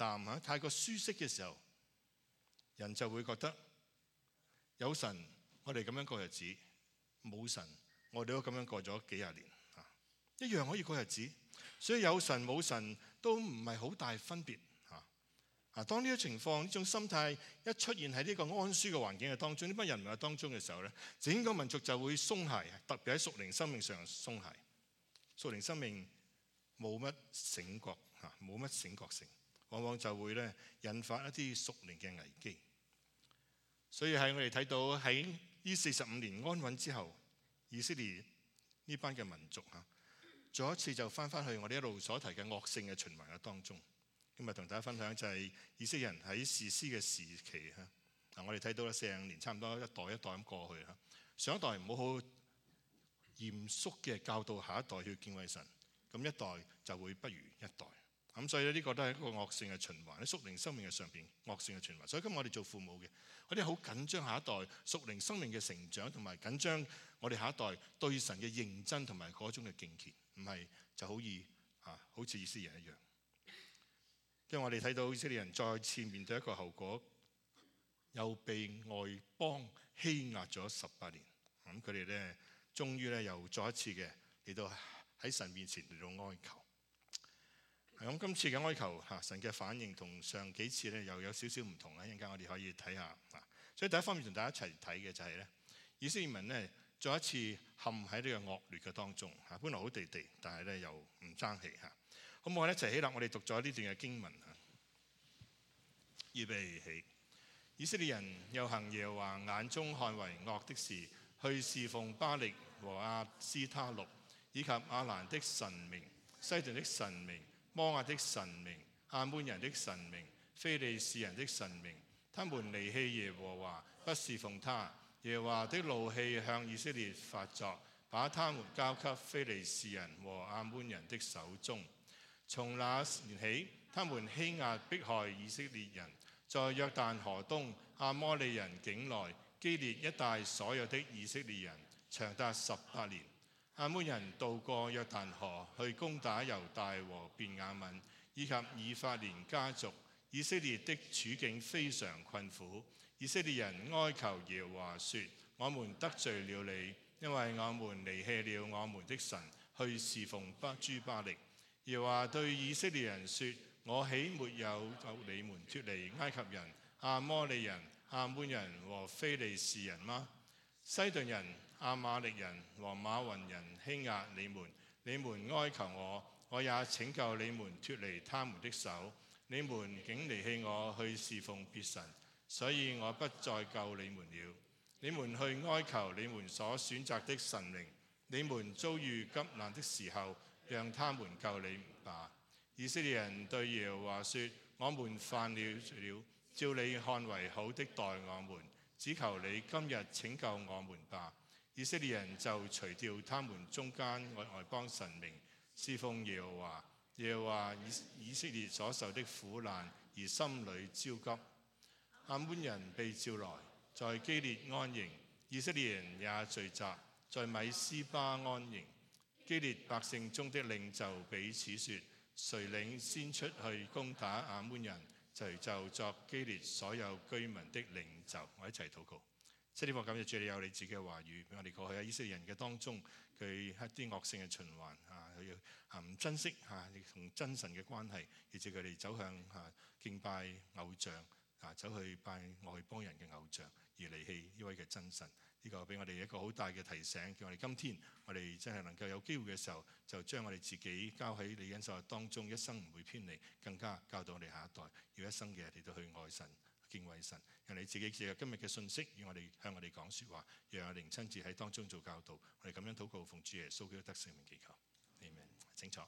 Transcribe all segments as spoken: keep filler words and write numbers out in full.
淡嚇、太過舒適嘅時候，人就會覺得有神，我哋咁樣過日子；冇神，我哋都咁樣過咗幾廿年嚇，一樣可以過日子。所以有神冇神都唔係好大分別嚇。啊，當呢種情況、呢種心態一出現喺呢個安舒嘅環境嘅當中，呢班人民嘅當中嘅時候咧，整個民族就會鬆懈，特別喺屬靈生命上鬆懈。屬靈生命冇乜醒覺嚇，冇乜醒覺性，往往就會咧引發一啲屬靈嘅危機。所以喺我哋睇到喺呢四十五年安穩之後，以色列呢班嘅民族嚇，再一次就翻返去我哋一路所提嘅惡性嘅循環嘅當中。今日同大家分享就係以色列人喺士師嘅時期嚇。嗱，我哋睇到啦，四十五年差唔多一代一代咁過去嚇。上一代唔好好嚴肅嘅教導下一代去敬畏神，咁一代就會不如一代。咁所以呢，呢個都係一個惡性嘅循環，喺屬靈生命嘅上邊惡性嘅循環。所以今日我哋做父母嘅，我哋好緊張下一代屬靈生命嘅成長，同埋緊張我哋下一代對神嘅認真同埋嗰種嘅敬虔，唔係就好易啊，好似以色列人一樣。因為我哋睇到以色列人再次面對一個後果，又被外邦欺壓咗十八年。咁佢哋咧，終於咧又再一次嘅嚟到喺神面前嚟到哀求。咁今次嘅哀求嚇，神嘅反應同上幾次咧又有少少唔同啦。一陣間我哋可以睇下啊。所以第一方面同大家一齊睇嘅就係咧，以色列民咧再一次陷喺呢個惡劣嘅當中嚇，本來好地地，但係咧又唔爭氣嚇。咁我哋一齊起立，我哋讀咗呢段嘅經文嚇。預備起，以色列人又行耶和華眼中看為惡的事，去侍奉巴力和亞斯他錄，以及亞蘭的神明、西頓的神明、摩押的神明、亞捫人的神明、非利士人的神明。他們離棄耶和華，不侍奉他。耶和華的怒氣向以色列發作，把他們交給非利士人和亞捫人的手中。從那年起，他們欺壓迫害以色列人，在約旦河東亞摩利人境內基列一帶所有的以色列人，長達十八年。亞捫人渡過約旦河去攻打猶大和便雅憫以及以法蓮家族。以色列的處境非常困苦。以色列人哀求耶和華說：我們得罪了你，因為我們離棄了我們的神，去侍奉巴諸巴力。耶和華對以色列人說：我豈沒有救你們脫離埃及人、亞摩利人、亞捫人和非利士人嗎？西頓人、亞瑪力人和瑪雲人欺壓你們，你們哀求我，我也拯救你們脫離他們的手。你們竟離棄我去侍奉別神，所以我不再救你們了。你們去哀求你們所選擇的神明，你們遭遇急難的時候，讓他們救你們吧。以色列人對耶和華說：我們犯了了，照你看為好的待我們，只求你今日拯救我們吧。以色列人就除掉他們中間外邦神明，侍奉耶和華。耶和華以以色列所受的苦難而心裏焦急。亞捫人被召來，在基列安營；以色列人也聚集，在米斯巴安營。基列百姓中的領袖彼此說：誰領先出去攻打亞捫人，就就作基列所有居民的領袖。我一齊禱告。七天父，感謝主，你有你自己嘅話語，俾我哋過去喺以色列人嘅當中，佢一啲惡性嘅循環啊，佢啊唔珍惜嚇同真神嘅關係，以致佢哋走向嚇敬拜偶像啊，走去拜外邦人嘅偶像，而離棄呢位嘅真神。呢個俾我哋一個好大嘅提醒，叫我哋今天我哋真係能夠有機會嘅時候，就將我哋自己交喺你恩手當中，一生唔會偏離，更加教導我哋下一代，要一生嘅嚟到去愛神、敬畏神。讓你自己借今日嘅信息，與我哋向我哋講説話，讓我哋親自喺當中做教導。我哋咁樣禱告，奉主耶穌基督得聖名祈求，阿們。請坐。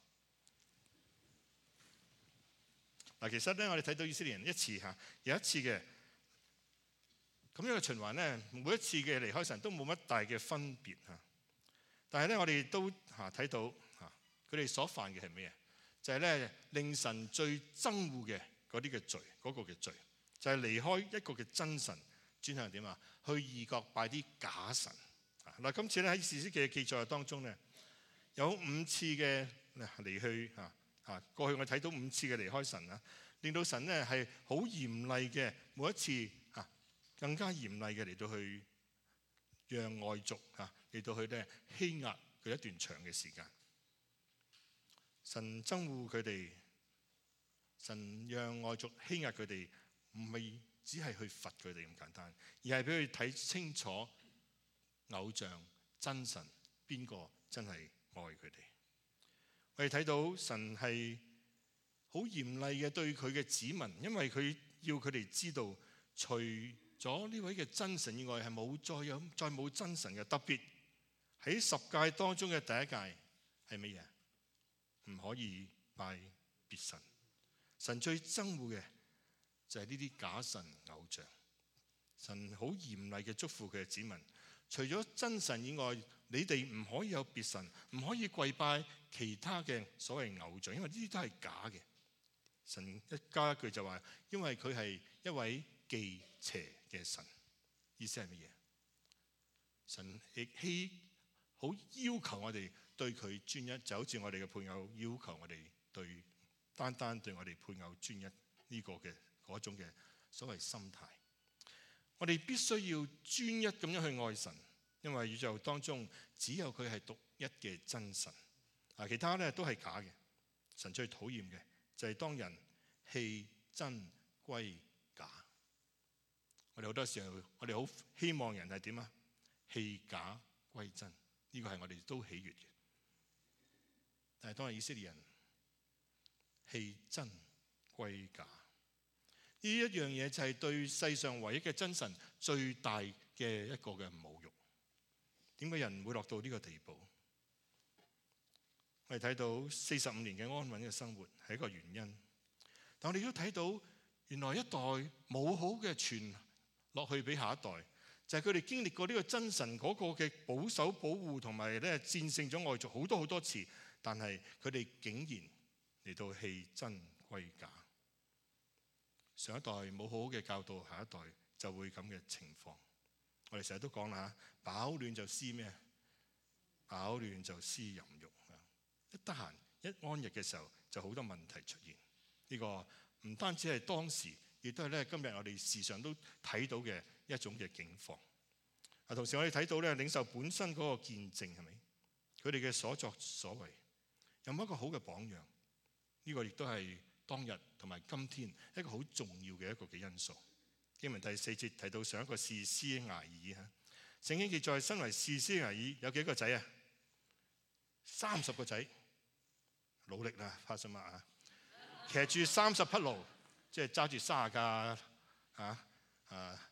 嗱，其實咧，我哋睇到以色列人一次嚇，有一次嘅咁樣嘅循環咧，每一次嘅離開神都冇乜大嘅分別嚇。但係咧，我哋都嚇睇到嚇，佢哋所犯嘅係咩啊？就係咧令神最憎惡嘅嗰啲嘅罪，嗰個嘅罪就係離開一個嘅真神，轉向點啊？去異國拜啲假神啊！嗱，今次咧喺士師記嘅記載當中咧，有五次嘅離去嚇嚇。過去我睇到五次嘅離開神啊。 令到神咧係好嚴厲嘅，每一次啊更加嚴厲嘅嚟到去讓外族啊嚟到去咧欺壓佢一段長嘅時間。神憎惡佢哋，神讓外族欺壓佢哋，唔係只係去罰佢哋咁簡單，而係俾佢睇清楚偶像真神邊個真係愛佢哋。我哋睇到神係好嚴厲嘅對佢嘅子民，因為佢要佢哋知道，除咗呢位嘅真神以外，係冇再有再冇真神嘅。特別喺十誡當中嘅第一誡係乜嘢？唔可以拜別神。神最憎惡嘅就係呢啲假神偶像。神好嚴厲嘅囑咐佢嘅子民，除咗真神以外，你哋唔可以有別神，唔可以跪拜其他嘅所謂偶像，因為呢啲都係假嘅。神一加一句就話，因為佢係一位忌邪嘅神。意思係乜嘢？神亦希好要求我哋對佢專一，就好似我哋嘅配偶要求我哋對單單對我哋配偶專一呢個嘅嗰種嘅所謂心態。我哋必須要專一咁樣去愛神，因為宇宙當中只有佢係獨一嘅真神，啊，其他咧都係假嘅。神最討厭嘅就係當人棄真歸假。我哋好多時候，我哋好希望人係點啊？棄假歸真，呢個係我哋都喜悅嘅。但係當日以色列人棄真歸假，呢一樣嘢就係對世上唯一嘅真神最大嘅一個嘅侮辱。點解人會落到呢個地步？我哋睇到四十五年嘅安穩嘅生活係一個原因，但我哋都睇到原來一代冇好嘅傳落去俾下一代，就係佢哋經歷過呢個真神嗰個嘅保守保護，同埋咧戰勝咗外族好多好多次，但係佢哋竟然嚟到棄真歸假。上一代冇好好嘅教導，下一代就會咁嘅情況。我哋成日都講啦，飽暖就思咩？飽暖就思淫慾。一得閒一安逸嘅時候，就好多問題出現。呢個唔單止係當時，亦都係咧今日我哋時常都睇到嘅一種嘅境況。啊，同時我哋睇到咧領袖本身嗰個見證係咪？佢哋嘅所作所為有冇一個好嘅榜樣？呢個亦都係當日同埋今天一個好重要嘅一個嘅因素。經文第四節提到上一個士師押珥嚇，聖經記載身為士師押珥有幾個仔啊？三十個仔。努力啦，帕什馬啊！騎住三十匹驢，即係揸住三十架啊啊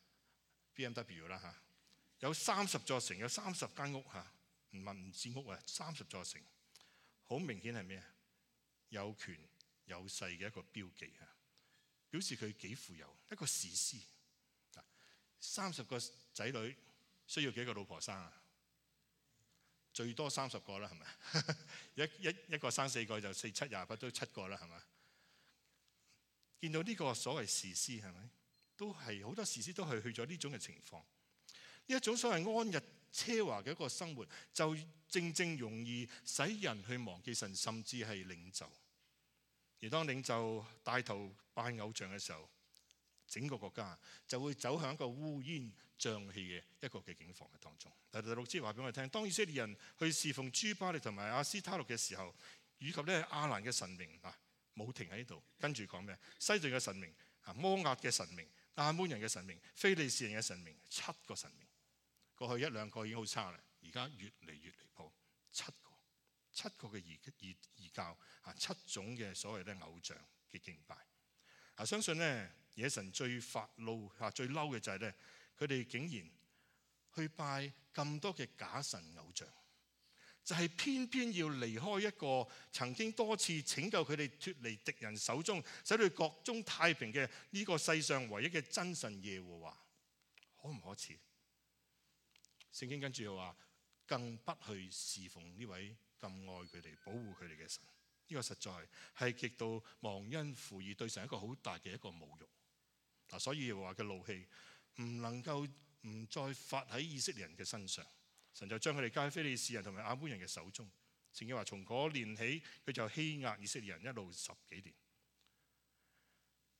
B M W 啦嚇，有三十座城，有三十間屋嚇，唔係唔止屋啊，三十座城，好明顯係咩啊？有權有勢嘅一個標記嚇，表示佢幾富有，一個士師。三十個仔女需要幾個老婆生啊？最多三十個啦，係咪？一一一個生四個就四七廿八都七個啦，係咪？見到呢個所謂士師係咪？都係好多士師都係去咗呢種嘅情況。呢一種所謂安逸奢華嘅一個生活，就正正容易使人去忘記神，甚至係領袖。而當領袖帶頭拜偶像嘅時候，整個國家就會走向一個烏煙瘴氣嘅一個嘅境況嘅當中。第六節話俾我哋聽，當以色列人去侍奉諸巴力同埋亞斯他錄嘅時候，以及咧亞蘭嘅神明啊，冇停喺呢度，跟住講咩？西頓嘅神明啊，摩押嘅神明，亞捫人嘅神明，非利士人嘅神明，七個神明。過去一兩個已經好差啦，而家越嚟越離譜，七個，七個嘅異異異教啊，七種嘅所謂咧偶像嘅敬拜啊，相信咧野神最發怒啊，最嬲嘅就係咧，佢哋竟然去拜咁多嘅假神偶像，就係偏偏要離開一個曾經多次拯救佢哋脫離敵人手中，使到國中太平嘅呢個世上唯一嘅真神耶和華，可唔可恥？聖經跟住又話，更不去侍奉呢位咁愛佢哋、保護佢哋嘅神。呢個實在係極度忘恩負義，對神一個好大嘅一個侮辱。嗱，所以話嘅怒氣唔能夠唔再發喺以色列人嘅身上，神就將佢哋交喺非利士人同埋亞捫人嘅手中。聖經話從嗰年起，佢就欺壓以色列人一路十幾年。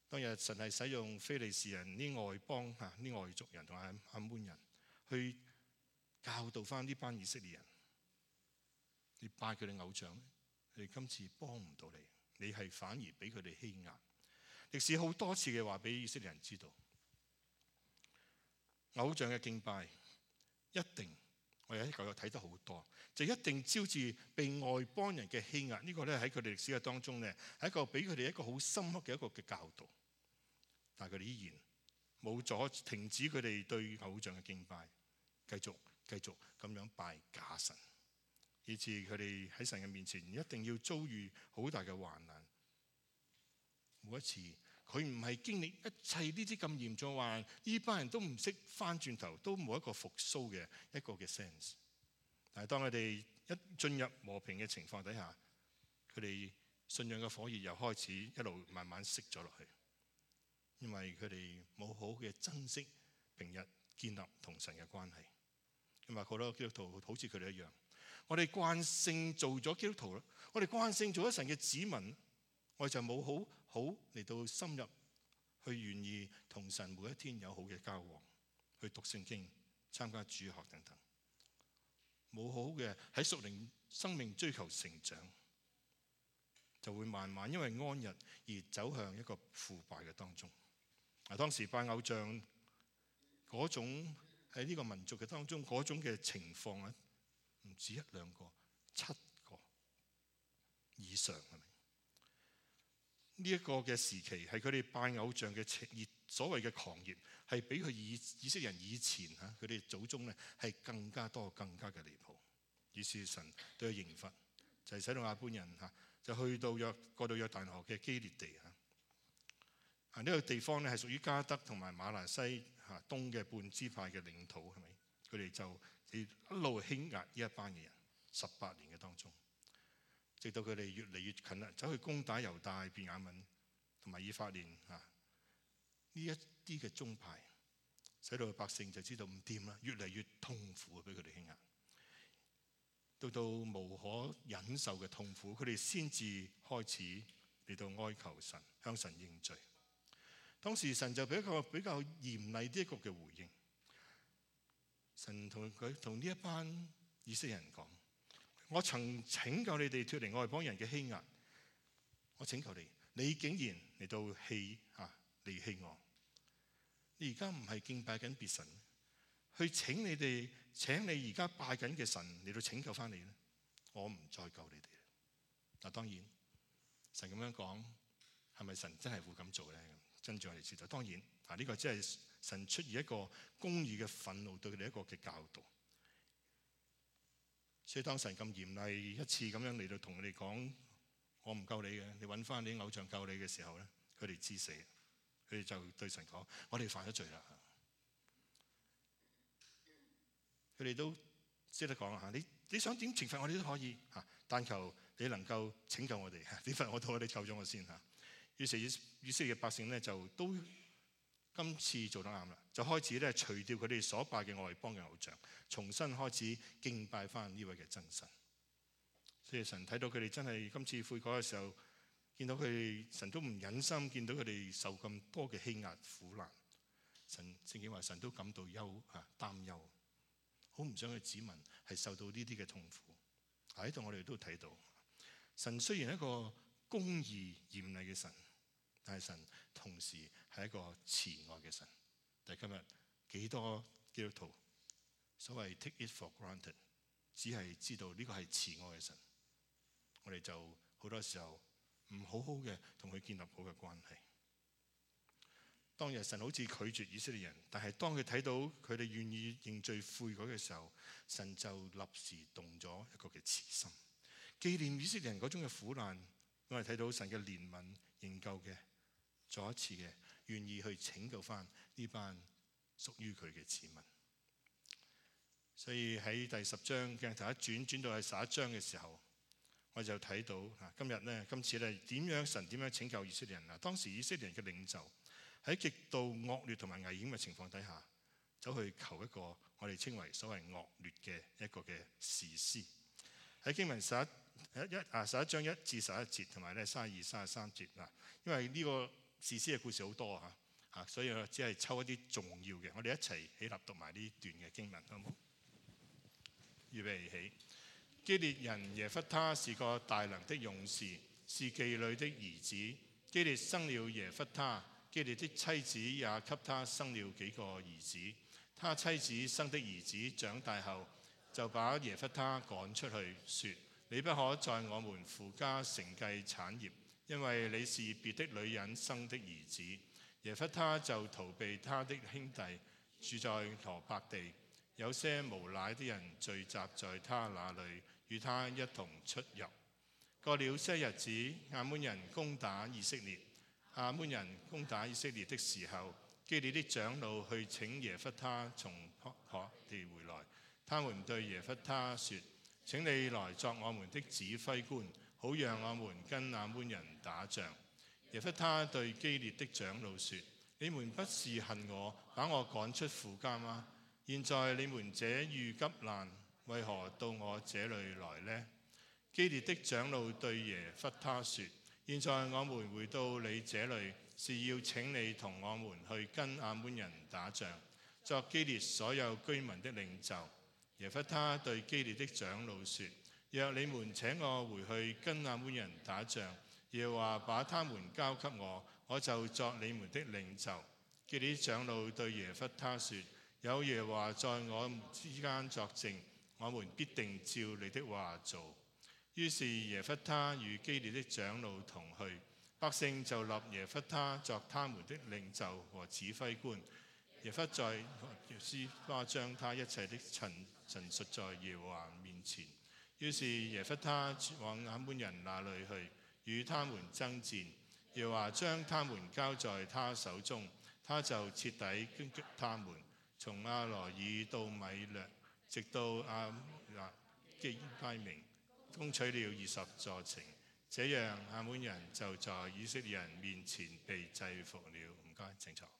當日神係使用非利士人呢外邦嚇呢外族人同埋亞捫人去教導翻呢班以色列人，你拜佢哋偶像，你今次幫唔到你，你係反而俾佢哋欺壓。歷史好多次嘅話俾以色列人知道，偶像嘅敬拜一定，我哋喺舊約睇得好多，就一定招致被外邦人嘅欺壓。呢、這個咧喺佢哋歷史嘅當中咧，係一個俾佢哋一個好深刻嘅一個嘅教導。但係佢哋依然冇阻停止佢哋對偶像嘅敬拜，繼續繼續咁樣拜假神，以致佢哋喺神嘅面前一定要遭遇好大嘅患難。每一次佢唔係經歷一切呢啲咁嚴重嘅患難，呢班人都唔識翻轉頭，都冇一個復甦嘅一個嘅 sense。但係當佢哋一進入和平嘅情況底下，佢哋信仰嘅火熱又開始一路慢慢熄咗落去。因為佢哋冇好好嘅珍惜平日建立同神嘅關係，因為好多基督徒好似佢哋一樣，我哋慣性做咗基督徒啦，我哋慣性做咗神嘅子民，我哋就冇好好嚟到深入去願意同神每一天有好嘅交往，去讀聖經、參加主學等等，冇好嘅喺屬靈生命追求成長，就會慢慢因為安逸而走向一個腐敗嘅當中。嗱，當時拜偶像嗰種喺呢個民族嘅當中嗰種嘅情況咧，唔止一兩個，七個以上係咪？呢一個嘅時期係佢哋拜偶像嘅熱，所謂嘅狂熱，係比佢以以色列人以前嚇佢哋祖宗咧係更加多、更加嘅離譜。於是神對佢刑罰，就係使到亞捫人嚇就去到約過到約旦河嘅基列地嚇。啊！呢個地方咧係屬於迦得同埋瑪拿西嚇東嘅半支派嘅領土，係咪？佢哋就一路欺壓呢一班嘅人，十八年嘅當中，直到佢哋越嚟越近啦，走去攻打猶大、便雅憫同埋以法蓮嚇呢一啲嘅宗派，使到百姓就知道唔掂啦，越嚟越痛苦俾佢哋欺壓，到到無可忍受嘅痛苦，佢哋先至開始嚟到哀求神，向神認罪。當時神就俾一個比較嚴厲啲一個嘅回應。神同佢同呢一班以色列人講：我曾拯救你哋脫離外邦人嘅欺壓，我請求你，你竟然嚟到棄啊離棄我。你而家唔係敬拜緊別神，去請你哋請你而家拜緊嘅神嚟到拯救翻你咧，我唔再救你哋。嗱，當然神咁樣講，係咪神真係會咁做咧？跟住我哋知道，當然啊，呢個只係神出於一個公義嘅憤怒對佢哋一個嘅教導。所以當神咁嚴厲一次咁樣嚟到同佢哋講，我唔救你嘅，你揾翻你啲偶像救你嘅時候咧，佢哋知死，佢哋就對神講：我哋犯咗罪啦。佢哋都識得講嚇，你你想點懲罰我哋都可以嚇，但求你能夠拯救我哋，點罰我到我哋救咗我先嚇。於是以色列嘅百姓咧就都今次做得啱啦，就開始咧除掉佢哋所拜嘅外邦嘅偶像，重新開始敬拜翻呢位嘅真神。所以神睇到佢哋真係今次悔改嘅時候，見到佢哋神都唔忍心見到佢哋受咁多嘅欺壓苦難。神聖經話神都感到憂啊擔憂，好唔想佢子民係受到呢啲嘅痛苦。喺度我哋都睇到，神雖然係一個公義嚴厲嘅神，但係神同時係一個慈愛嘅神。但係今日幾多基督徒所謂 take it for granted， 只係知道呢個係慈愛嘅神，我哋就好多時候唔好好嘅同佢建立好嘅關係。當日神好似拒絕以色列人，但係當佢睇到佢哋願意認罪悔改嘅時候，神就立時動咗一個嘅慈心，紀念以色列人嗰種嘅苦難。我哋睇到神嘅憐憫營救嘅，再一次嘅願意去拯救翻呢班屬於佢嘅子民。所以喺第十章鏡頭一轉轉到係十一章嘅時候，我就睇到啊，今日咧今次咧點樣神點樣拯救以色列人啊？當時以色列人嘅領袖喺極度惡劣同埋危險嘅情況底下，走去求一個我哋稱為所謂惡劣嘅一個嘅士師。喺經文十一一啊十一章一至十一節，同埋咧三十二、三十三節嗱，因為呢個士師嘅故事好多啊，啊，所以我只係抽一啲重要嘅，我哋一齊起立讀埋呢段嘅經文，好唔好？預備起。基列人耶弗他是個大能的勇士，是妓女的兒子。基列生了耶弗他，基列的妻子也給他生了幾個兒子。他妻子生的兒子長大後，就把耶弗他趕出去，說：你不可在我們父家承繼產業，因為你是別的女人生的兒子。耶弗他就逃避他的兄弟，住在羅伯地。有些無賴的人聚集在他那裏，與他一同出入。過了些日子，亞捫人攻打以色列。亞捫人攻打以色列的時候，基列的長老去請耶弗他從伯地回來。他們對耶弗他說：請你來作我們的指揮官，好讓我們跟亞捫人打仗。耶弗他對基列的長老說：你們不是恨我，把我趕出父家嗎？現在你們這遇急難，為何到我這裏來呢？基列的長老對耶弗他說：現在我們回到你這裏，是要請你同我們去跟亞捫人打仗，作基列所有居民的領袖。耶弗他對基列的長老說：若你們請我回去跟亞捫人打仗，耶和華把他們交給我，我就作你們的領袖。基列的長老對耶弗他說：有耶和華在我們之間作證，我們必定照你的話做。於是耶弗他與基列的長老同去，百姓就立耶弗他作他們的領袖和指揮官。耶弗在斯巴將他一切的陳陳述在耶和華面前。於是耶弗他往亞捫人那裏去，與他們爭戰。耶和華將他們交在他手中，他就徹底攻擊他們，從亞羅爾到米略，直到亞基拉明，攻取了二十座城。這樣亞捫人就在以色列人面前被制服了。唔該，請坐。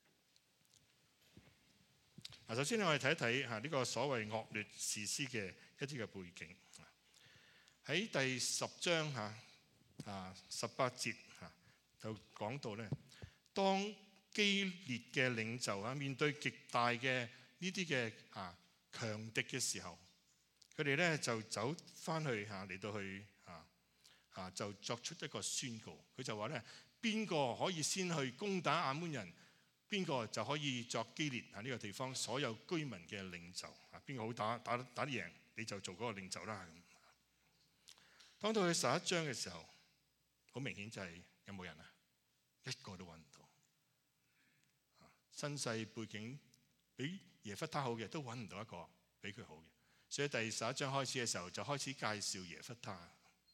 嗱，首先我哋睇一睇嚇呢個所謂惡劣士師嘅一啲嘅背景。喺第十章嚇啊十八節嚇就講到咧，當基列嘅領袖啊面對極大嘅呢啲嘅啊強敵嘅時候，佢哋咧就走翻去嚇嚟到去啊啊就作出一個宣告。佢就話咧，邊個可以先去攻打亞捫人，邊個就可以作基列啊呢個地方所有居民嘅領袖啊。邊個好打打打得贏，你就做嗰個領袖啦。當到去十一章嘅時候，好明顯就係有冇人啊？一個都揾唔到。身世背景比耶弗他好嘅都揾唔到一個比佢好嘅，所以第十一章開始嘅時候就開始介紹耶弗他。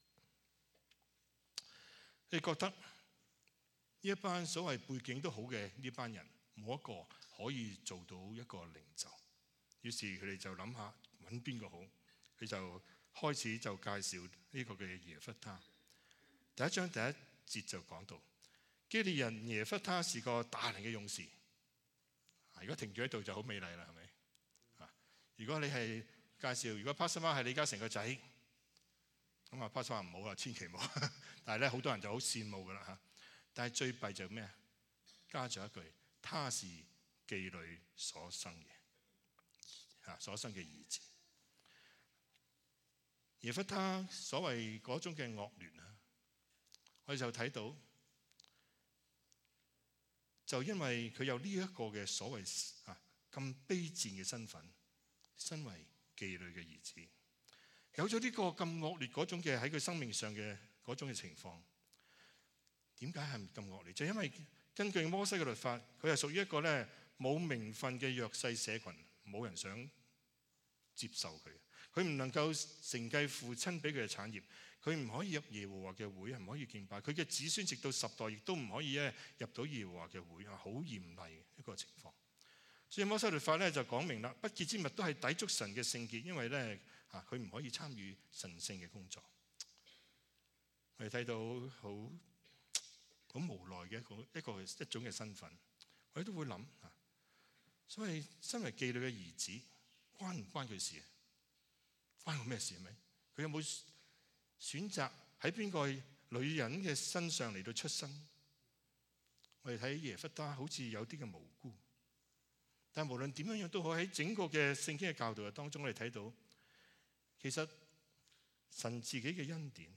你覺得呢一班所謂背景都好嘅呢班人，冇一個可以做到一個領袖，於是佢哋就諗下揾邊個好，佢就開始就介紹呢個嘅耶弗他。第一章第一節就講到，基列人耶弗他是個大能嘅勇士。如果停住喺度就好美麗啦，係咪？啊，如果你係介紹，如果 Pastor Mark 係李嘉誠個仔，咁啊 Pastor Mark唔好啦，千祈唔好。但係咧，好多人就好羨慕噶啦嚇。但係最弊就咩啊？加咗一句，他是妓女所生嘅，嚇所生嘅兒子。耶弗他所謂嗰種嘅惡劣啊，我哋就睇到。就因為佢有呢一個嘅所謂啊咁卑賤嘅身份，身為妓女嘅兒子，有咗呢個咁惡劣嗰種嘅喺佢生命上嘅嗰種嘅情況，點解係咁惡劣？就因為根據摩西嘅律法，佢係屬於一個咧冇名分嘅弱勢社群，冇人想接受佢，佢唔能夠承繼父親俾佢嘅產業。佢唔可以入耶和華嘅會，唔可以敬拜。佢嘅子孫直到十代亦都唔可以咧入到耶和華嘅會啊，好嚴厲一個情況。所以摩西律法咧就講明啦，不潔之物都係抵觸神嘅聖潔，因為咧啊佢唔可以參與神聖嘅工作。我哋睇到好好無奈嘅一個一個一種嘅身份，我哋都會諗啊，所以身為妓女嘅兒子，關唔關佢事啊？關我咩事係咪？佢有冇選擇喺邊個女人嘅身上嚟到出生？ 我哋睇耶弗他好似有啲嘅無辜，但係無論點樣樣都好，喺整個嘅聖經嘅教導嘅當中，我哋睇到其實神自己嘅恩典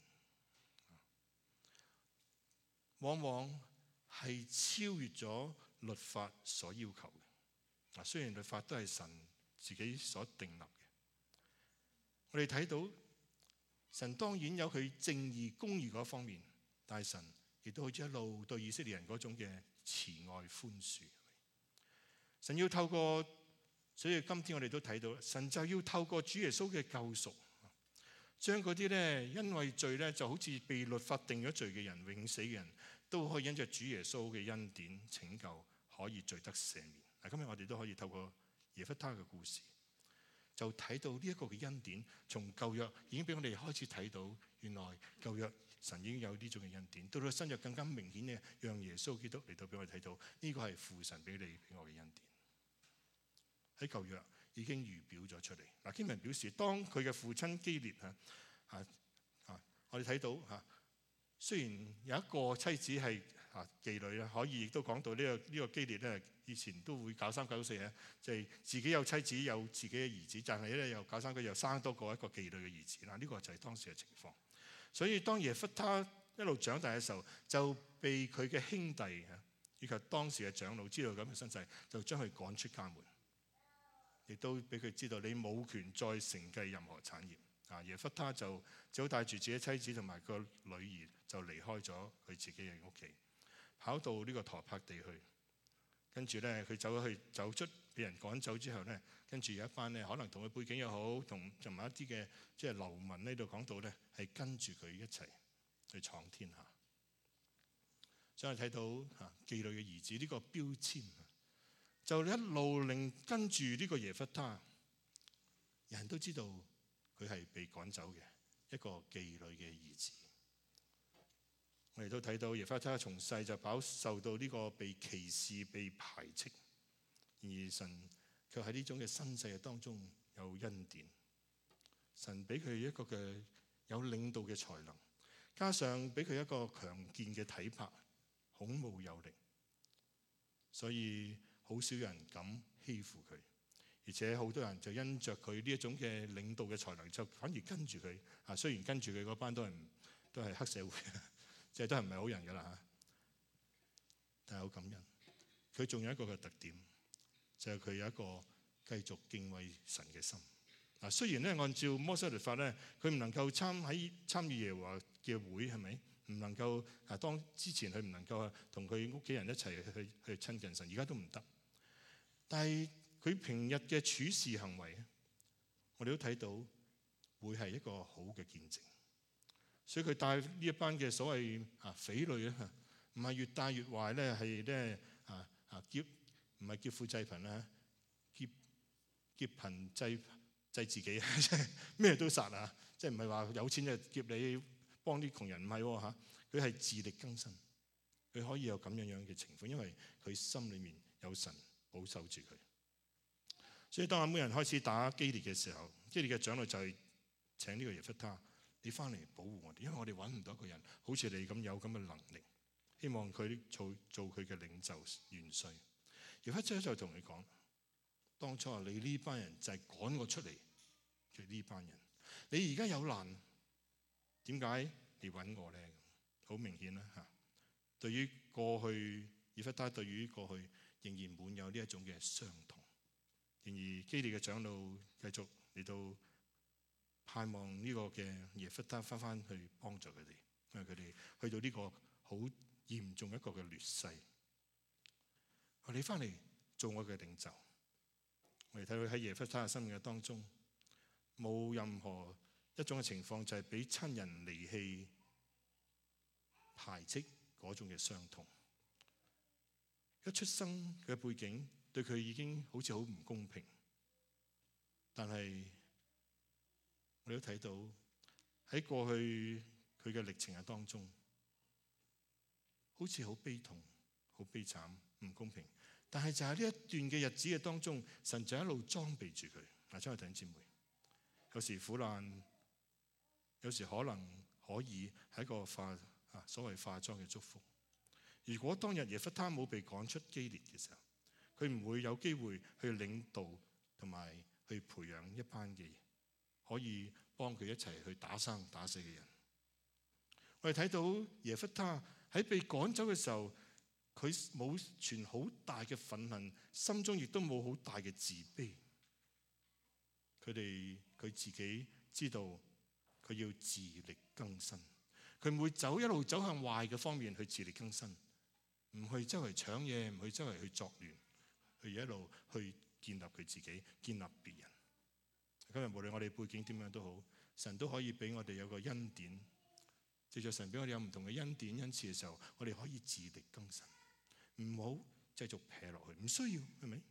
往往係超越咗律法所要求嘅。嗱，雖然律法都係神自己所定立嘅，我哋睇到神當然有佢正義公義嗰方面，但係神亦都好似一路對以色列人嗰種嘅慈愛寬恕。神要透過，所以今天我哋都睇到，神就要透過主耶穌嘅救贖，將嗰啲咧因為罪咧就好似被律法定咗罪嘅人、永死嘅人，都可以因着主耶穌嘅恩典拯救，可以罪得赦免。嗱，今日我哋都可以透過耶弗他嘅故事，就睇到呢一個嘅恩典，從舊約已經俾我哋開始睇到，原來舊約神已經有呢種嘅恩典，到到新約更加明顯嘅，讓耶穌基督嚟到俾我哋睇到，呢、這個係父神俾你俾我嘅恩典。喺舊約已經預表咗出嚟。嗱，經文表示，當佢嘅父親基列啊啊啊，我哋睇到嚇，雖然有一個妻子係啊妓女啦，可以亦都講到呢、這個呢、這個基列咧，以前都會搞三搞四啊，就係、是、自己有妻子有自己嘅兒子，但係咧又搞三佢又生多過一個妓女嘅兒子啦。呢、這個就係當時嘅情況。所以當耶弗他一路長大嘅時候，就被佢嘅兄弟啊以及當時嘅長老知道咁嘅身世，就將佢趕出家門。亦都俾佢知道，你冇權再承繼任何產業。啊，耶弗他就只好帶住自己妻子同埋個女兒，就離開咗佢自己嘅屋企，跑到呢個陀柏地去。跟住咧，佢走咗去，走出俾人趕走之後咧，跟住有一班咧，可能同佢背景又好，同同埋一啲嘅即係流民呢度講到咧，係跟住佢一齊去闖天下。所以睇到啊，妓女嘅兒子呢個標籤，就一路令跟住呢個耶弗他，人都知道佢係被趕走嘅一個妓女嘅兒子。我哋都睇到耶弗他從細就飽受到呢個被歧視、被排斥，而神卻喺呢種嘅身世嘅當中有恩典。神俾佢一個嘅有領導嘅才能，加上俾佢一個強健嘅體魄，孔武有力，所以好少人敢欺負佢，而且好多人就因着佢呢一種嘅領導嘅才能，就反而跟住佢。啊，雖然跟住佢嗰班都係都係黑社會，即係都係唔係好人噶啦嚇，但係好感恩。佢仲有一個嘅特點，就係佢有一個繼續敬畏神嘅心。嗱，雖然咧按照摩西律法咧，佢唔能夠參喺參與耶和華嘅會，係咪？唔能夠啊，當之前佢唔能夠同佢屋企人一齊去去去親近神，而家都唔得。但係佢平日嘅處事行為，我哋都睇到會係一個好嘅見證。所以佢帶呢一班嘅所謂啊匪類啊，唔係越帶越壞咧，係咧啊啊劫唔係劫富濟貧啦，劫劫貧濟濟自己，即係咩都殺啊！即係唔係話有錢就劫你幫啲窮人，唔係喎嚇。佢係自力更生，佢可以有咁樣樣嘅情況，因為佢心裏面有神保守住佢。所以當亞捫人開始打基列嘅時候，基列嘅長老就係請呢個耶弗他，你翻嚟保護我哋，因為我哋揾唔到一個人好似你咁有咁嘅能力，希望佢做做佢嘅領袖元帥。耶弗他就同佢講：當初你呢班人就係趕我出嚟嘅呢班人，你而家有難，點解你揾我咧？好明顯啦嚇，對於過去耶弗他對於過去仍然滿有呢一種嘅傷痛。然而基列嘅長老繼續嚟到盼望呢個嘅耶弗他翻翻去幫助佢哋，因為佢哋去到呢個好嚴重一個嘅劣勢。你翻嚟做我嘅領袖。我哋睇到喺耶弗他嘅生命嘅當中，冇任何一種嘅情況就係俾親人離棄、排斥嗰種嘅傷痛。一出生嘅背景對佢已經好似好唔公平，但係我哋都睇到喺過去佢嘅歷程嘅當中，好似好悲痛、好悲慘、唔公平。但係就喺呢一段嘅日子嘅當中，神就一路裝備住佢。嗱，親愛弟兄姊妹，有時苦難，有時可能可以係一個化啊所謂化妝嘅祝福。 如果當日耶弗他冇被趕出基列嘅時候，佢唔會有機會去領導同埋去培養一班嘅可以幫佢一齊去打生打死嘅人。我哋睇到耶弗他喺被趕走嘅時候，佢冇存好大嘅憤恨，心中亦都冇好大嘅自卑。佢哋佢自己知道佢要自力更生，佢唔會走一路走向壞嘅方面去自力更生，唔去周圍搶嘢，唔去周圍去作亂，去一路去建立佢自己，建立別人。今日無論我哋背景點樣都好，神都可以俾我哋有個恩典，藉着神俾我哋有唔同嘅恩典恩賜嘅時候，我哋可以自力更生，唔好繼續撇落去，唔需要，係咪？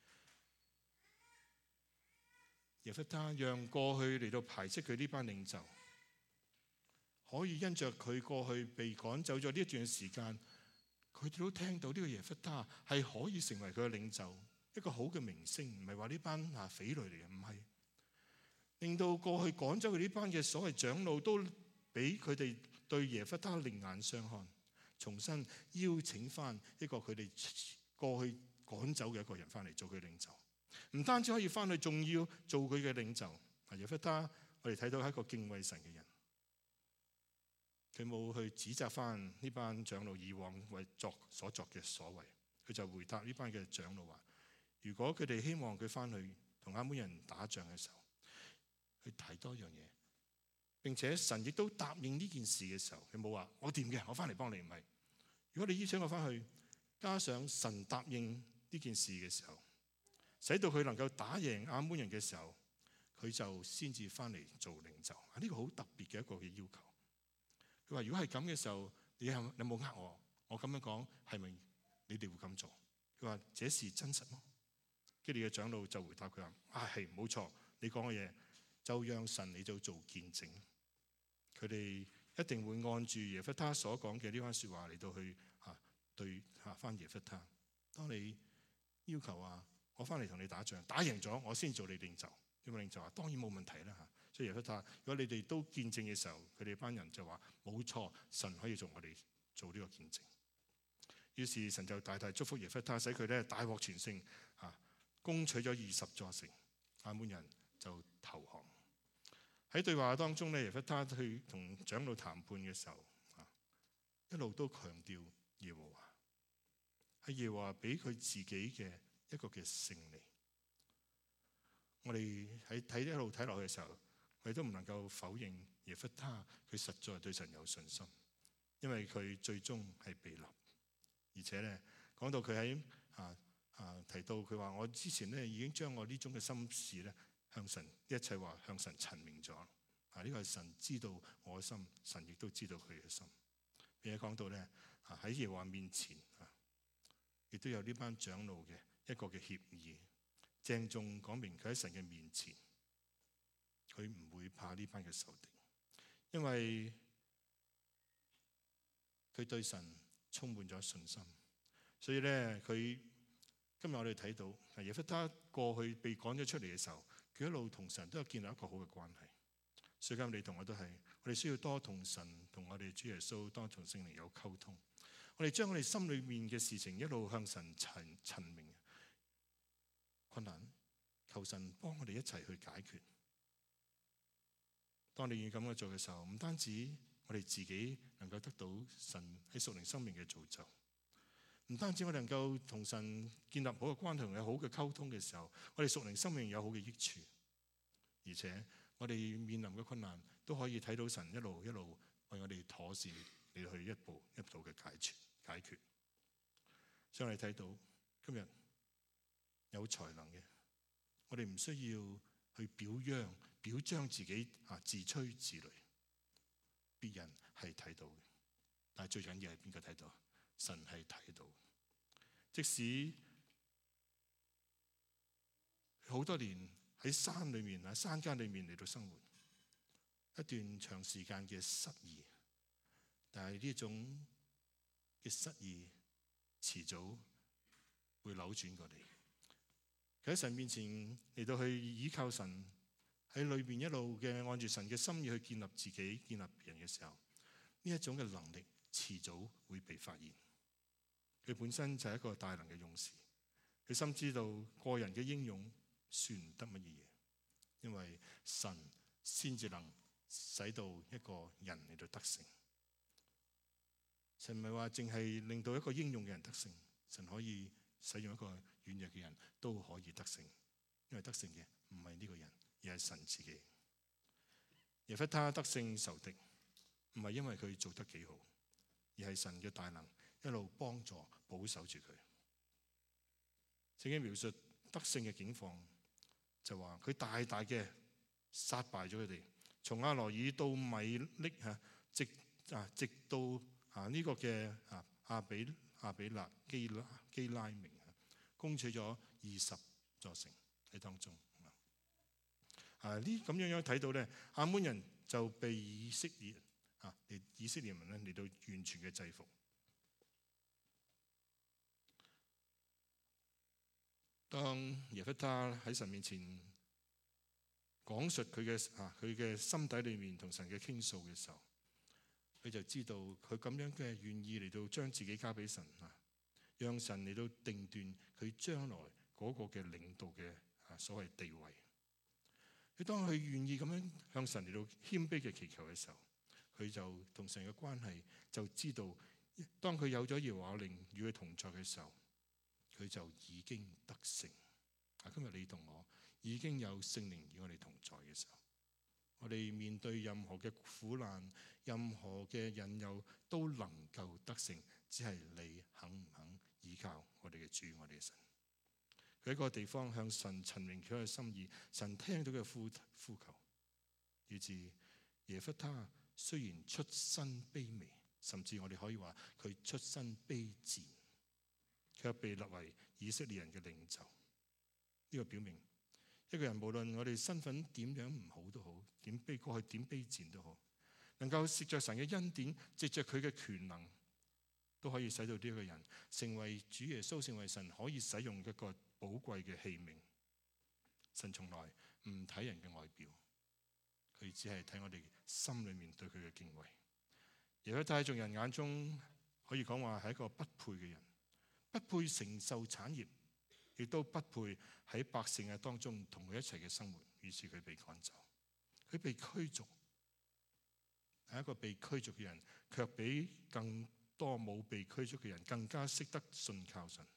耶弗他讓過去嚟到排斥佢呢班領袖，可以因着佢過去被趕走咗呢一段時間，佢哋都聽到呢個耶弗他係可以成為佢嘅領袖，一個好嘅名聲，唔係話呢班啊匪類嚟嘅，唔係。令到過去趕走佢呢班嘅所謂長老都俾佢哋對耶弗他另眼相看，重新邀請翻一個佢哋過去趕走嘅一個人翻嚟做佢領袖。唔單止可以翻去，仲要做佢嘅領袖。耶弗他，我哋睇到係一個敬畏神嘅人，佢冇去指責翻呢班長老以往為作所作嘅所為，佢就回答呢班嘅長老話：如果佢哋希望佢翻去同亞捫人打仗嘅時候，去提多一樣嘢，並且神亦都答應呢件事嘅時候，佢冇話我掂嘅，我翻嚟幫你，唔係。如果你邀請我翻去，加上神答應呢件事嘅時候，使到佢能夠打贏亞捫人嘅時候，佢就先至翻嚟做領袖。呢個好特別嘅一個嘅要求。佢話如果係咁嘅時候，你有你冇呃我？我咁樣講係咪你哋會咁做？佢話這是真實麼？基列嘅長老就回答佢話：啊係冇錯，你講嘅嘢就讓神你就做見證。佢哋一定會按住耶弗他所講嘅呢番說話嚟到去吓對吓翻耶弗他。當你要求啊，我翻嚟同你打仗，打贏咗我先做你領袖。咁領袖話當然冇問題啦吓。所以耶弗他，如果你哋都見證嘅時候，佢哋班人就話冇錯，神可以做我哋做呢個見證。於是神就大大祝福耶弗他，使佢咧大獲全勝，吓攻取咗二十座城，亞捫人就投降。喺對話當中咧，耶弗他去同長老談判嘅時候，一路都強調耶和華，係耶和華俾佢自己嘅一個嘅勝利。我哋喺睇一路睇落去嘅時候，我哋都唔能夠否認耶弗他佢實在對神有信心，因為佢最終係被立，而且咧講到佢喺啊啊提到佢話我之前咧已經將我呢種嘅心事咧向神一切話向神陳明咗。啊呢個係神知道我嘅心，神亦都知道佢嘅心。並且講到咧啊喺耶和華面前啊，亦都有呢班長老嘅一個嘅協議。鄭重講明佢喺神嘅面前，佢唔會怕呢班嘅仇敵，因為佢對神充滿咗信心。所以咧，佢今日我哋睇到耶弗他過去被趕咗出嚟嘅時候，佢一路同神都有建立一個好嘅關係。所以今日你同我都係，我哋需要多同神同我哋主耶穌多同聖靈有溝通。我哋將我哋心裏面嘅事情一路向神陳陳明。困難，求神幫我哋一齊去解決。當你願意咁樣做嘅時候，唔單止我哋自己能夠得到神喺屬靈生命嘅造就，唔單止我哋能夠同神建立好嘅關係，同有好嘅溝通嘅時候，我哋屬靈生命有好嘅益處，而且我哋面臨嘅困難都可以睇到神一路一路為我哋妥善嚟去一步一步嘅解決解決。所以我哋睇到今日有才能嘅，我哋唔需要去表揚、表彰自己啊，自吹自擂。別人係睇到嘅，但係最緊要係邊個睇到？神係睇到。即使好多年喺山裏面、喺山間裏面嚟到生活，一段長時間嘅失意，但係呢種嘅失意遲早會扭轉過嚟。佢喺神面前嚟到去依靠神，喺裏邊一路嘅按住神嘅心意去建立自己、建立別人嘅時候，呢一種嘅能力遲早會被發現。 佢本身就係一個大能嘅勇士，佢深知道個人嘅英勇算唔得乜嘢，因為神先至能使到一個人嚟到得勝。神唔係話淨係令到一個英勇嘅人得勝，神可以使用一個軟弱嘅人都可以得勝，因為得勝嘅唔係呢個人，而係神自己。耶弗他得勝仇敵，唔係因為佢做得幾好，而係神嘅大能一路幫助保守住佢。聖經描述得勝嘅境況，就話佢大大嘅殺敗咗佢哋，從亞羅珥到米勒嚇，直啊直到啊呢個嘅啊亞比亞比勒基拉基拉明啊，攻取咗二十座城喺當中。啊！呢咁樣樣睇到咧，亞捫人就被以色列啊，以色列民咧嚟到完全嘅制服。當耶弗他喺神面前講述佢嘅啊佢嘅心底裏面同神嘅傾訴嘅時候，佢就知道佢咁樣嘅願意嚟到將自己交俾神啊，讓神嚟到定斷佢將來嗰個嘅領導嘅啊所謂地位。佢當佢願意咁樣向神嚟到謙卑嘅祈求嘅時候，佢就同神嘅關係就知道，當佢有咗耶和華靈與佢同在嘅時候，佢就已經得勝。啊，今日你同我已經有聖靈與我哋同在嘅時候，我哋面對任何嘅苦難、任何嘅引誘都能夠得勝，只係你肯唔肯依靠我哋嘅主、我哋嘅神。佢喺個地方向神陳明佢嘅心意，神聽到佢嘅呼呼求，以致耶弗他雖然出身卑微，甚至我哋可以話佢出身卑賤，卻被立為以色列人嘅領袖。呢個表明一個人無論我哋身份點樣唔好都好，點卑過去點卑賤都好，能夠藉着神嘅恩典，藉着佢嘅權能，都可以使到呢一個人成為主耶穌，成為神可以使用一個寶貴嘅器皿。神從來唔睇人嘅外表，佢只係睇我哋心裏面對佢嘅敬畏。耶弗他喺眾人眼中可以講話係一個不配嘅人，不配承受產業，亦都不配喺百姓嘅當中同佢一齊嘅生活。於是佢被趕走，佢被驅逐。係一個被驅逐嘅人，卻比更多冇被驅逐嘅人更加識得信靠神。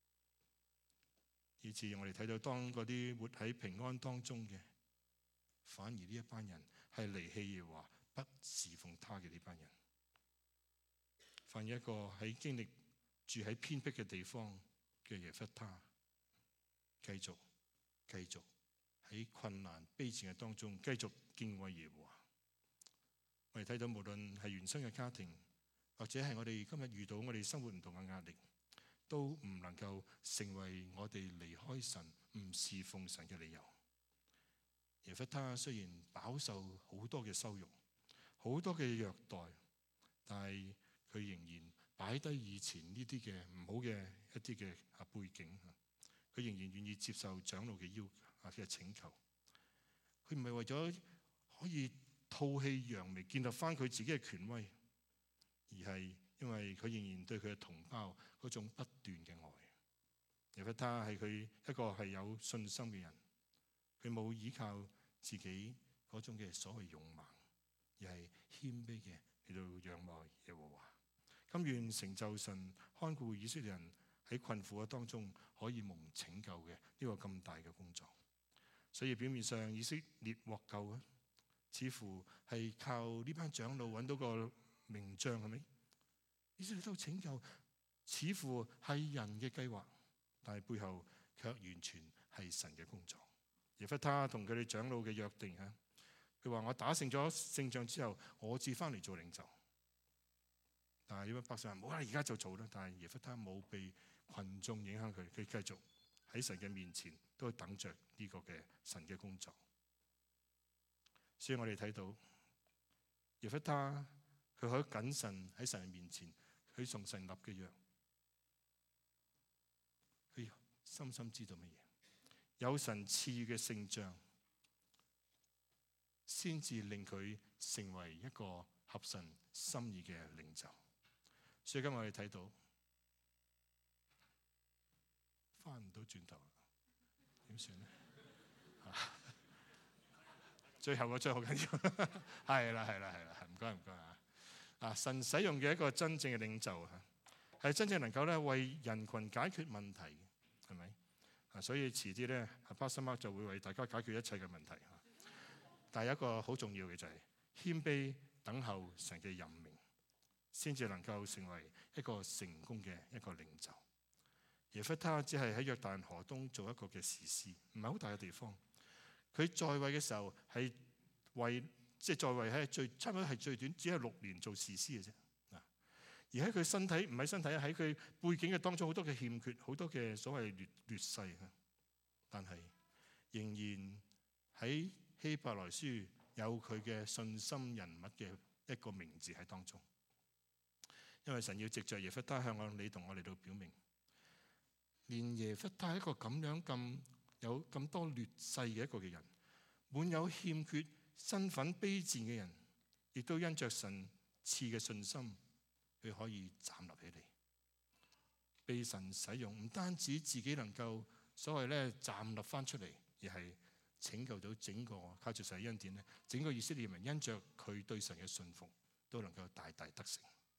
以致我哋睇到，當嗰啲活喺平安當中嘅，反而呢一班人係離棄耶和華不侍奉他嘅呢班人。反而一個喺經歷住喺偏僻嘅地方嘅耶弗他，繼續繼續喺困難卑賤嘅當中繼續敬畏耶和華。我哋睇到，無論係原生嘅家庭，或者係我哋今日遇到我哋生活唔同嘅壓力，都唔能夠成為我哋離開神、唔侍奉神嘅理由。耶弗他雖然飽受好多嘅羞辱、好多嘅虐待，但係佢仍然擺低以前呢啲嘅唔好嘅一啲嘅背景，佢仍然願意接受長老嘅要啊嘅請求。佢唔係為咗可以吐氣揚眉建立翻佢自己嘅權威，而係因為佢仍然對佢嘅同胞嗰種不斷嘅愛。耶弗他係佢一個係有信心嘅人，佢冇依靠自己嗰種嘅所謂勇猛，而係謙卑嘅嚟到仰望耶和華，甘願成就神看顧以色列人喺困苦嘅當中可以蒙拯救嘅呢個咁大嘅工作。所以表面上以色列獲救啊，似乎係靠呢班長老揾到個名將，係咪？以色列都拯救，似乎係人嘅計劃，但係背後卻完全係神嘅工作。耶弗他同佢哋長老嘅約定啊，佢話我打勝咗勝仗之後，我至翻嚟做領袖。但係呢班百姓話冇啦，而家就做啦。但係耶弗他冇被群眾影響佢，佢繼續喺神嘅面前都等着呢個嘅神嘅工作。所以我哋睇到耶弗他，佢可以謹慎喺神嘅面前，佢同神立嘅約，佢深深知道乜嘢？有神賜予嘅勝仗，先至令佢成為一個合神心意嘅領袖。所以今日我哋睇到到轉頭，點算咧？最後嗰張好緊要，係啦係啦係啦，唔該唔該啊！啊，神使用嘅一個真正嘅領袖嚇，係真正能夠咧為人群解決問題嘅，係咪？啊，所以遲啲咧，Pastor Mark就會為大家解決一切嘅問題嚇。但係有一個好重要嘅就係謙卑等候神嘅任命，先至能夠成為一個成功嘅一個領袖。耶弗他只係喺約旦河東做一個嘅士師，唔係好大嘅地方。佢在位嘅時候係為即係在位係最差唔多係最短，只係六年做士師嘅啫。而喺佢身體唔係身體，喺佢背景嘅當中好多嘅欠缺，好多嘅所謂劣劣勢。但係仍然喺希伯來書有佢嘅信心人物嘅一個名字喺當中。因為神要藉着耶弗他向我你同我嚟到表明，連耶弗他一個咁樣咁有咁多劣勢嘅一個嘅人，滿有欠缺、身份卑賤嘅人，亦都因着神賜嘅信心，佢可以站立起嚟，被神使用。唔單止自己能夠所謂咧站立翻出嚟，而係拯救到整個靠住神嘅恩典咧，整個以色列民因着佢對神嘅信服，都能夠大大得勝。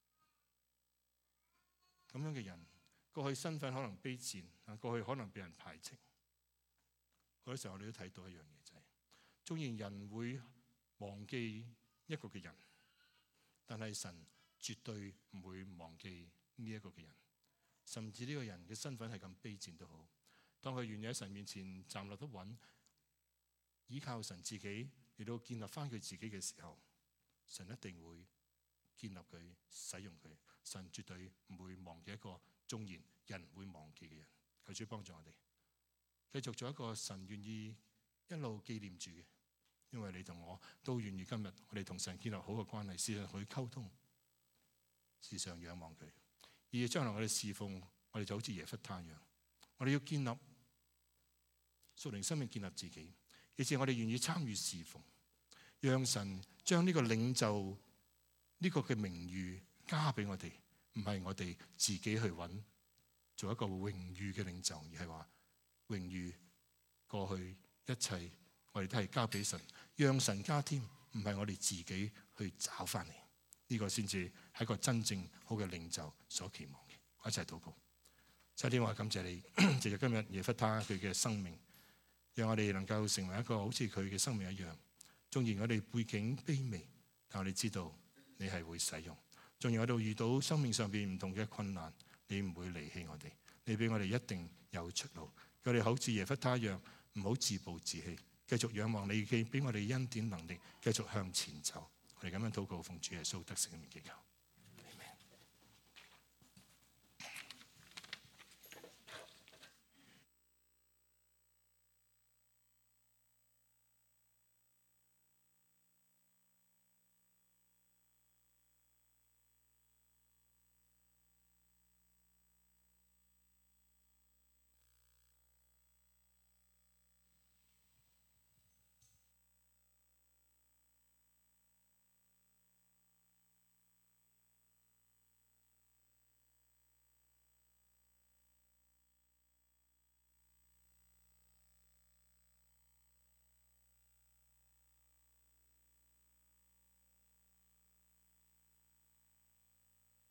咁樣嘅人，過去身份可能卑賤，啊，過去可能被人排斥。好多時候我哋都睇到一樣嘢，就係縱然人會忘記一個嘅人，但係神絕對唔會忘記呢一個嘅人，甚至呢個人嘅身份係咁卑賤都好，當佢願意喺神面前站立得穩，依靠神自己嚟到建立翻佢自己嘅時候，神一定會建立佢、使用佢。神絕對唔會忘記一個縱然人會忘記嘅人。求主幫助我哋，繼續做一個神願意一路紀念住嘅，因為你同我都願意今日我哋同神建立好嘅關係，試下去溝通，時常仰望佢。而將來我哋侍奉，我哋就好似耶弗他一樣，我哋要建立屬靈生命，建立自己，以至我哋願意參與侍奉，讓神將呢個領袖呢個嘅名譽加俾我哋，唔係我哋自己去揾做一個榮譽嘅領袖，而係話榮譽過去一切我哋都係交俾神，讓神加添，唔係我哋自己去找翻嚟。呢個先至係一個真正好嘅領袖所期望嘅。我一齊禱告。秋天話感謝你，藉着今日耶弗他佢嘅生命，讓我哋能夠成為一個好似佢嘅生命一樣。縱然我哋背景卑微，但我哋知道你係會使用。縱然我哋遇到生命上邊唔同嘅困難，你唔會離棄我哋，你俾我哋一定有出路。我哋好似耶弗他一樣，唔好自暴自棄，繼續仰望你，俾我哋恩典能力，繼續向前走。我哋咁樣禱告，奉主耶穌得勝嘅名祈求。